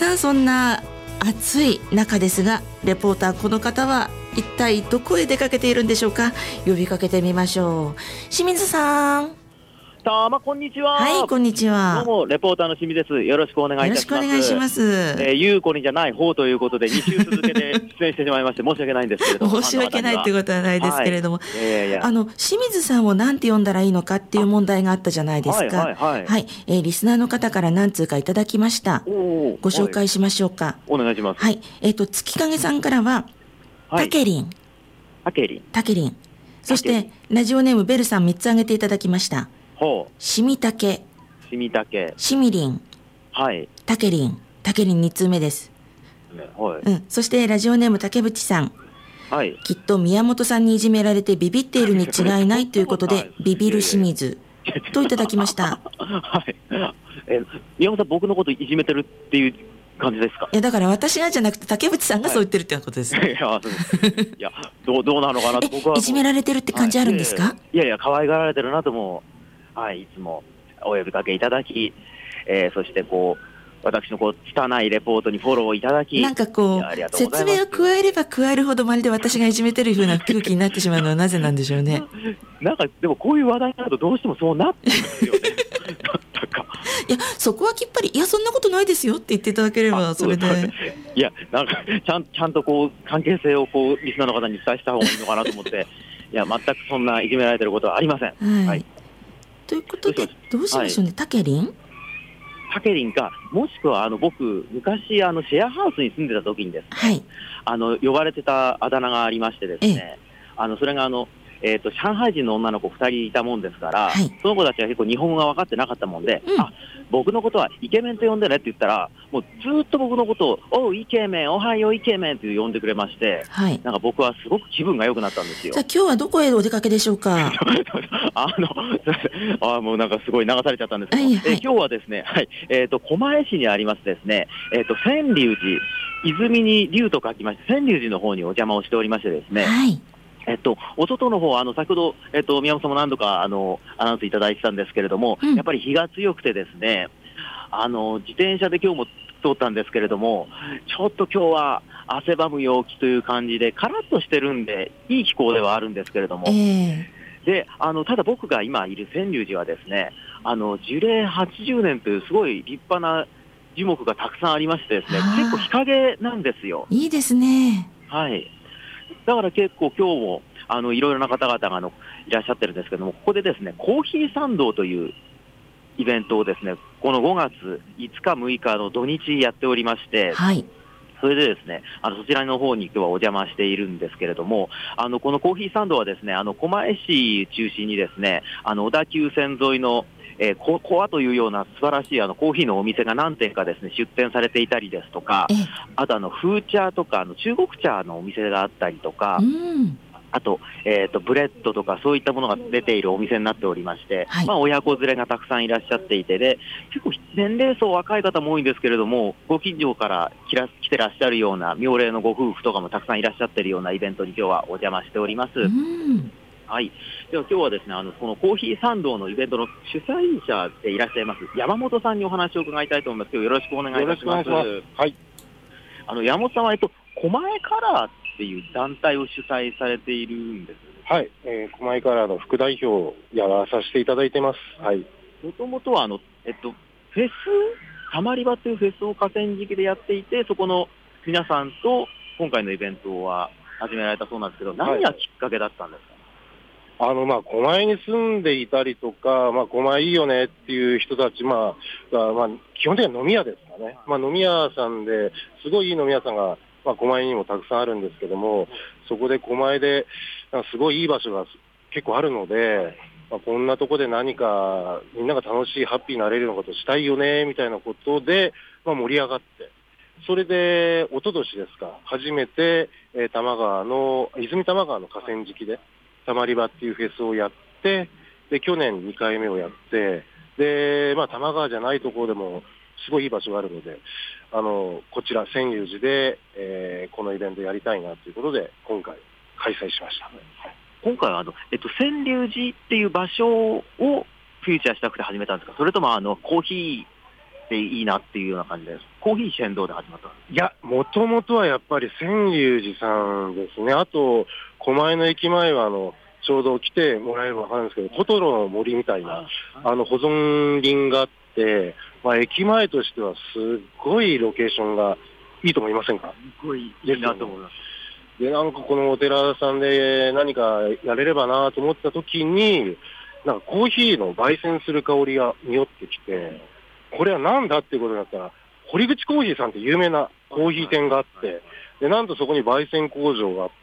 さあそんな暑い中ですが、レポーターこの方は一体どこへ出かけているんでしょうか。呼びかけてみましょう。清水さん。 どうもこんにちは。 はい、こんにちは。 どうもレポーターの清水です。よろしくお願いいたします。 よろしくお願いします。 ゆうこにじゃない方ということで2週続けて出演してしまいまして申し訳ないんですけれども申し訳ないってことはないですけれども、清水さんを何て呼んだらいいのかっていう問題があったじゃないですか。はい、リスナーの方から何通かいただきました。ご紹介しましょうか。 お願いします。 はい、月影さんからは、タケリン、そしてラジオネームベルさん3つ挙げていただきました。しみたけ、しみりん、たけりん2通目です。そしてラジオネーム竹渕さん、きっと宮本さんにいじめられてビビっているに違いないということでビビる清水といただきました。 宮本さん僕のこといじめてるっていう感じですか。 いやだから私がじゃなくて竹渕さんがそう言ってるってことです。 いやどうなのかなと僕は。 いじめられてるって感じあるんですか。 いや可愛がられてるなとも。いつもお呼びかけいただき、そして私の汚いレポートにフォローいただき、 なんか説明を加えれば加えるほどまるで私がいじめてる風な空気になってしまうのはなぜなんでしょうね。 なんかでもこういう話題になるとどうしてもそうなってますよね。 いやそこはきっぱりいやそんなことないですよって言っていただければそれで。 いやなんかちゃんと関係性をリスナーの方に伝えした方がいいのかなと思って、いや全くそんないじめられてることはありません。はい。 ということでどうしましょうね。タケリンか、もしくは僕昔シェアハウスに住んでた時にですね、呼ばれてたあだ名がありましてですね、それが上海人の女の子2人いたもんですから、その子たちは結構日本語が分かってなかったもんで、僕のことはイケメンと呼んでねって言ったら、もうずっと僕のことをおうイケメン、おはようイケメンって呼んでくれまして、なんか僕はすごく気分が良くなったんですよ。 じゃあ今日はどこへお出かけでしょうか。 もうなんかすごい流されちゃったんですけど、今日はですね、狛江市にありますですね、千龍寺、泉に龍と書きまして千龍寺の方にお邪魔をしておりましてですね、お外の方先ほど、宮本さんも何度かアナウンスいただいてたんですけれども、やっぱり日が強くてですね、自転車で今日も通ったんですけれども、ちょっと今日は汗ばむ陽気という感じでカラッとしてるんでいい気候ではあるんですけれども、でただ僕が今いる千龍寺はですね、樹齢80年というすごい立派な樹木がたくさんありましてですね、結構日陰なんですよ。 いいですね。 だから結構今日もいろいろな方々がいらっしゃってるんですけども、ここでですねコーヒー参道というイベントをですね、この5月5日6日の土日やっておりまして、それでですねそちらの方に今日はお邪魔しているんですけれども、このコーヒー参道はですね狛江市中心にですね小田急線沿いのコアというような素晴らしいコーヒーのお店が何店かですね出店されていたりですとか、あと風茶とか中国茶のお店があったりとか、あと、ブレッドとかそういったものが出ているお店になっておりまして、親子連れがたくさんいらっしゃっていて、で結構年齢層若い方も多いんですけれども、ご近所から来てらっしゃるような妙齢のご夫婦とかもたくさんいらっしゃっているようなイベントに今日はお邪魔しております。では今日はですねこのコーヒー参道のイベントの主催者でいらっしゃいます山本さんにお話を伺いたいと思います。今日よろしくお願いいたします。山本さんは狛江カラーっていう団体を主催されているんです。 狛江カラーの副代表をやらさせていただいてます。 もともとはフェスたまり場というフェスを河川敷でやっていて、そこの皆さんと今回のイベントは始められたそうなんですけど、何がきっかけだったんですか。 狛江に住んでいたりとか、狛江いいよねっていう人たち、が基本的には飲み屋ですかね。飲み屋さんですごいいい飲み屋さんが、狛江にもたくさんあるんですけども、そこで狛江ですごいいい場所が結構あるので、こんなとこで何かみんなが楽しいハッピーになれるようなことしたいよねみたいなことで、盛り上がって、それで一昨年ですか、初めて、泉多摩川の河川敷でたまり場っていうフェスをやって、で去年2回目をやって、で多摩川じゃないところでもすごいいい場所があるので、こちら千龍寺で、このイベントやりたいなということで今回開催しました。 今回は千龍寺っていう場所をフィーチャーしたくて始めたんですか、それともコーヒっていいなっていうような感じです。コーヒー先導で始まった。 いや、もともとはやっぱり川柳寺さんですね。あと、狛江の駅前はちょうど来てもらえればわかるんですけど、トトロの森みたいな、保存林があって、駅前としてはすっごいロケーションがいいと思いませんか？ すごいいいなと思います。 で、なんかこのお寺さんで何かやれればなと思った時に、なんかコーヒーの焙煎する香りが匂ってきて、これはなんだっていうことになったら、堀口コーヒーさんって有名なコーヒー店があって、で、なんとそこに焙煎工場があって、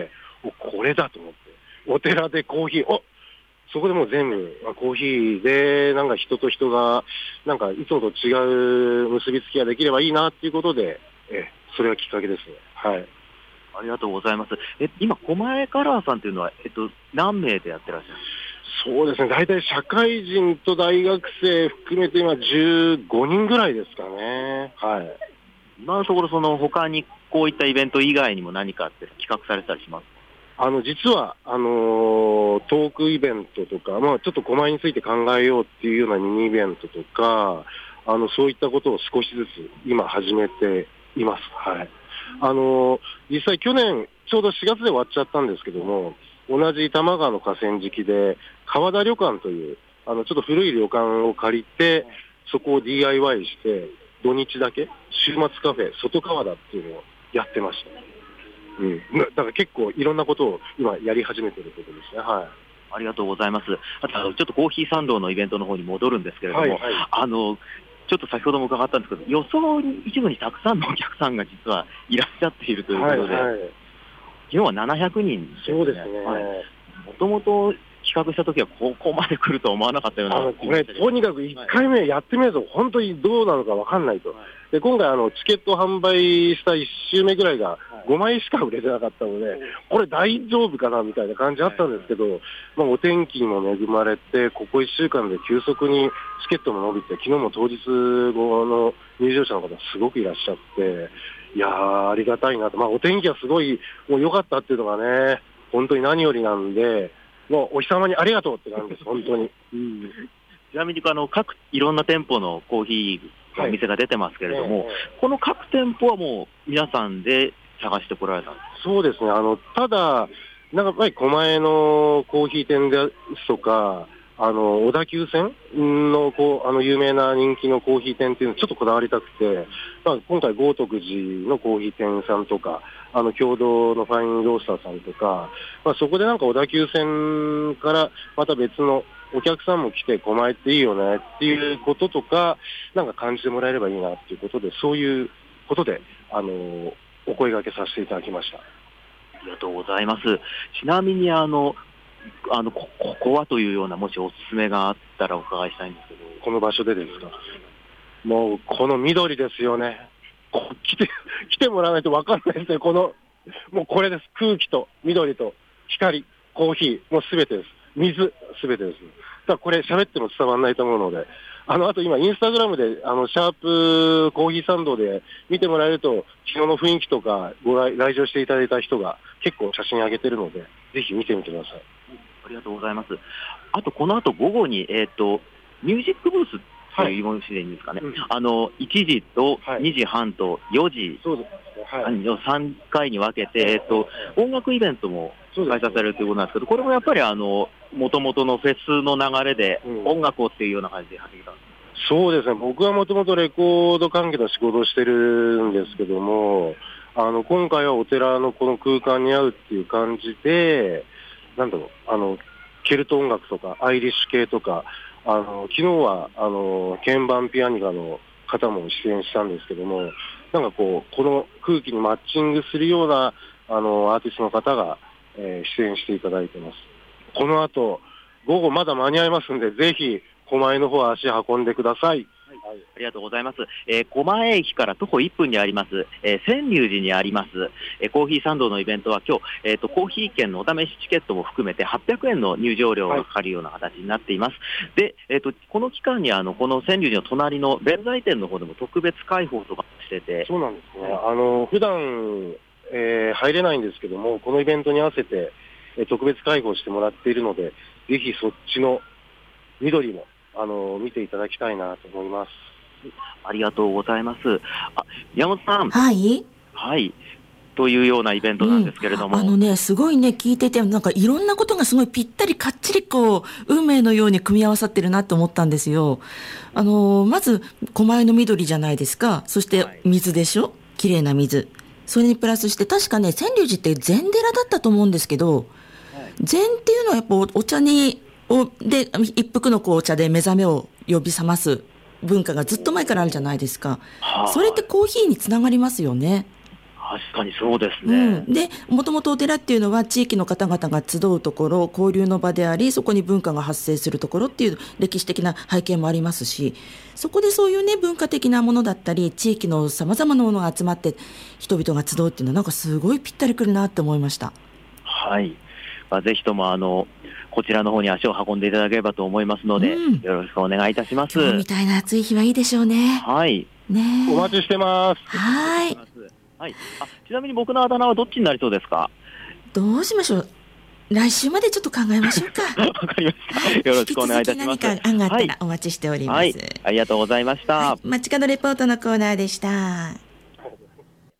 これだと思って、お寺でコーヒー、そこでもう全部コーヒーで、なんか人と人が、なんかいつもと違う結びつきができればいいなっていうことで、それがきっかけですね。はい。 ありがとうございます。今、狛江カラーさんというのは、何名でやってらっしゃるんですか？そうですね、大体社会人と大学生含めて今15人ぐらいですかね。はい。 今のところ、他にこういったイベント以外にも何かって企画されたりしますか？ 実は、トークイベントとか、ちょっと狛江について考えようっていうようなミニイベントとか、そういったことを少しずつ今始めています。はい。実際去年、ちょうど4月で終わっちゃったんですけども、同じ多摩川の河川敷で、川田旅館という、ちょっと古い旅館を借りて、そこを DIY して、土日だけ、週末カフェ、外川田っていうのをやってました。だから結構いろんなことを今やり始めてることですね。はい。 ありがとうございます。あと、ちょっとコーヒー参道のイベントの方に戻るんですけれども、ちょっと先ほども伺ったんですけど、予想以上にたくさんのお客さんが実はいらっしゃっているということで、昨日は700人ですね。 そうですね。 もともと企画したときはここまで来ると思わなかったような。 これ、とにかく1回目やってみると本当にどうなのか分かんないと。で、今回チケット販売した1週目ぐらいが5枚しか売れてなかったので、これ大丈夫かなみたいな感じあったんですけど、お天気にも恵まれて、ここ1週間で急速にチケットも伸びて、昨日も当日後の入場者の方すごくいらっしゃって、いやー、ありがたいなと。お天気はすごいもう良かったっていうのがね、本当に何よりなんで、もうお日様にありがとうって感じです、本当に。 ちなみにいろんな店舗のコーヒーのお店が出てますけれども、この各店舗はもう皆さんで探してこられたんですか？ そうですね。ただ、なんかやっぱり狛江のコーヒー店ですとか、小田急線の有名な人気のコーヒー店っていうのをちょっとこだわりたくて、今回豪徳寺のコーヒー店さんとか、共同のファインロースターさんとか、そこでなんか小田急線からまた別のお客さんも来て狛江っていいよねっていうこととか、なんか感じてもらえればいいなっていうことで、そういうことで、お声掛けさせていただきました。 ありがとうございます。ちなみにここはというような、もしおすすめがあったらお伺いしたいんですけど。 この場所でですか？もう、この緑ですよね。来てもらわないと分かんないですね。もうこれです。空気と緑と光、コーヒー、もうすべてです。水、すべてです。だからこれ喋っても伝わらないと思うので、あと今インスタグラムで、シャープコーヒーサンドで見てもらえると、昨日の雰囲気とか来場していただいた人が結構写真上げてるので、ぜひ見てみてください。 ありがとうございます。あと、この後午後に、ミュージックブースというものでいいんですかね。1時と2時半と4時、3回に分けて、音楽イベントも開催されるということなんですけど、これもやっぱりもともとのフェスの流れで音楽をっていうような感じで始めたんです。 そうですね。僕はもともとレコード関係の仕事をしてるんですけども、今回はお寺のこの空間に合うっていう感じで、なんだろう、ケルト音楽とか、アイリッシュ系とか、昨日は、鍵盤ピアニカの方も出演したんですけども、なんかこの空気にマッチングするような、アーティストの方が、出演していただいてます。この後、午後まだ間に合いますんで、ぜひ、狛江の方足運んでください。 はい、ありがとうございます。狛江駅から徒歩1分にあります、川柳寺にあります、コーヒーサンドのイベントは今日、コーヒー券のお試しチケットも含めて800円の入場料がかかるような形になっています。で、この期間にこの川柳寺の隣の弁財店の方でも特別開放とかしてて。 そうなんですね。普段、入れないんですけども、このイベントに合わせて、特別開放してもらっているので、ぜひそっちの緑も見ていただきたいなと思います。 ありがとうございます。宮本さん。 はい。 はい。というようなイベントなんですけれども。 すごいね、聞いてて、なんかいろんなことがすごいぴったりかっちり運命のように組み合わさってるなと思ったんですよ。まず、狛江の緑じゃないですか。そして水でしょ、綺麗な水。それにプラスして、確かね、千隆寺って禅寺だったと思うんですけど、禅っていうのはやっぱお茶で、一服のお茶で目覚めを呼び覚ます文化がずっと前からあるじゃないですか。それってコーヒーにつながりますよね。 確かにそうですね。 で、もともとお寺っていうのは地域の方々が集うところ、交流の場であり、そこに文化が発生するところっていう歴史的な背景もありますし、そこでそういうね、文化的なものだったり、地域の様々なものが集まって人々が集うっていうのはなんかすごいぴったりくるなって思いました。 はい。ぜひともこちらの方に足を運んでいただければと思いますので、よろしくお願いいたします。 今日みたいな暑い日はいいでしょうね。 はい。 ね、お待ちしてます。 はい。 はい。ちなみに僕のあだ名はどっちになりそうですか？ どうしましょう。来週までちょっと考えましょうか。 わかりました。よろしくお願いいたします。 引き続き何か案があったらお待ちしております。 はい。ありがとうございました。 街角レポートのコーナーでした。